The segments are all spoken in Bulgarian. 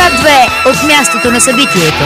К2 от мястото на събитието.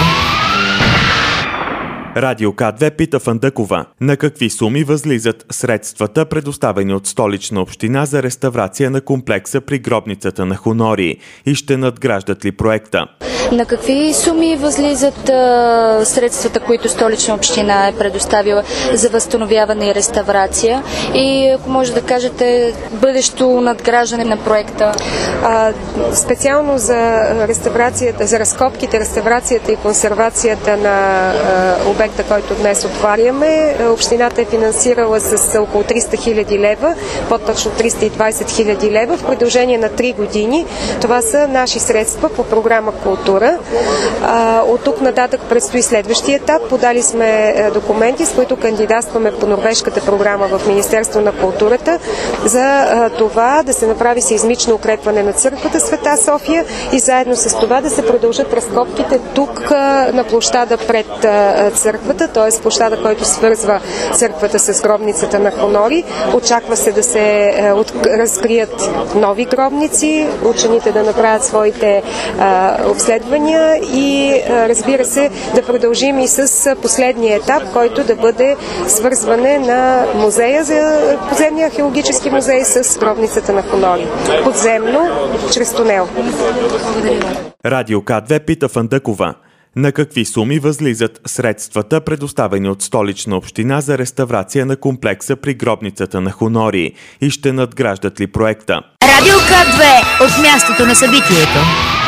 Радио К2 пита Фандъкова: на какви суми възлизат средствата, предоставени от Столична община за реставрация на комплекса при гробницата на Хонори, и ще надграждат ли проекта? На какви суми възлизат средствата, които Столична община е предоставила за възстановяване и реставрация? И ако може да кажете бъдещо надграждане на проекта? Специално за реставрацията, за разкопките, реставрацията и консервацията на обекта, който днес отваряме, общината е финансирала с около 300 хиляди лева, по-точно 320 хиляди лева в продължение на 3 години. Това са наши средства по програма Култура. От тук нататък предстои следващия етап. Подали сме документи, с които кандидатстваме по норвежката програма в Министерство на културата за това да се направи сеизмично укрепване на църквата Света София и заедно с това да се продължат разкопките тук на площада пред църквата, т.е. площада, който свързва църквата с гробницата на Хонори. Очаква се да се разкрият нови гробници, учените да направят своите обследвания и разбира се да продължим и с последния етап, който да бъде свързване на музея, за подземния археологически музей с гробницата на Хонори. Подземно, чрез тунел. Радио К2 пита Фандъкова: на какви суми възлизат средствата, предоставени от Столична община за реставрация на комплекса при гробницата на Хонори, и ще надграждат ли проекта? Радио К2 от мястото на събитието.